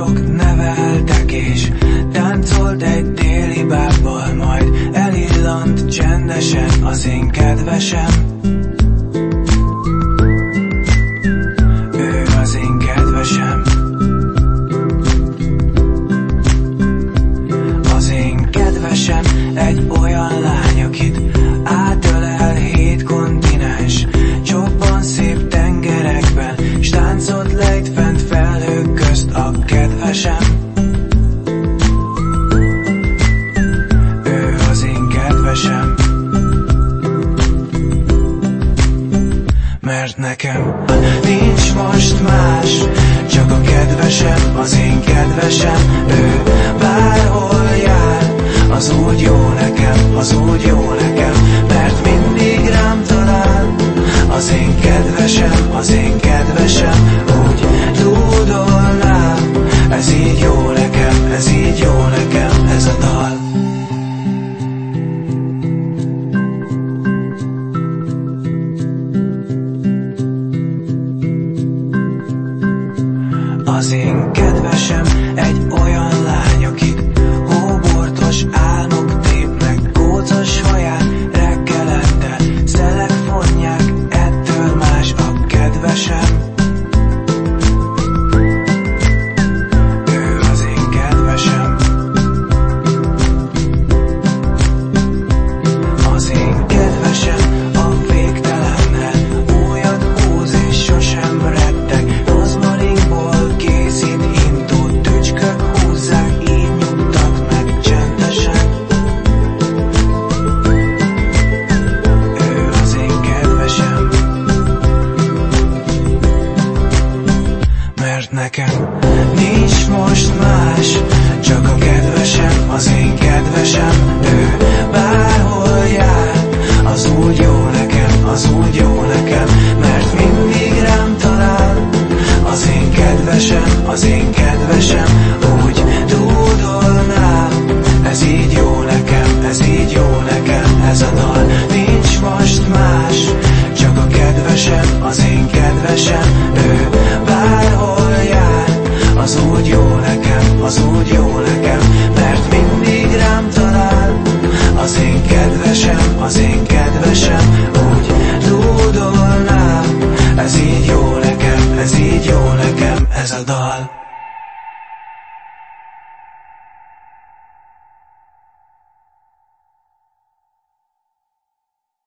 Sok neveltek és táncolt egy déli bábbal, majd elillant csendesen az én kedvesem. Ő az én kedvesem. Az én kedvesem egy olyan lány, akit átölel 7 kontinens, csobban szép tengerekben, s táncot lejt fent felhők közt a kedvesem. Ő az én kedvesem. Mert nekem nincs most más, csak a kedvesem, az én kedvesem. Ő bárhol jár, az úgy jó nekem, az úgy jó nekem, mert mindig rám talál. Az én kedvesem, az én kedvesem, úgy dúdolnám. Ez így jó nekem, ez így jó nekem, ez a dal. Az én kedvesem egy olyan lány, akit hóbortos álmok tépnek, kócos haján reggelente szelek fonják, ettől más a kedvesem. Ő az én kedvesem. Az én kedvesem a végtelennel újat húz és sosem retteg, rozmarinból készít intót, tücskök húzzák, így nyugtat meg csendesen. Ő az én kedvesem. Mert nekem nincs most más, csak a kedvesem, az én kedvesem. Ő bárhol jár, az úgy jó nekem, az úgy jó nekem, mert mindig rám talál. Az én kedvesem, az én kedvesem, úgy dúdolnám. Ez így jó nekem, ez így jó nekem, ez a dal. Nincs most más, csak a kedvesem, az én kedvesem. Ő bárhol jár, az úgy jó nekem, az úgy jó nekem, mert mindig rám talál. Az én kedvesem, az én kedvesem, úgy dúdolnám. Ez így jó nekem, ez így jó nekem, ez a dal.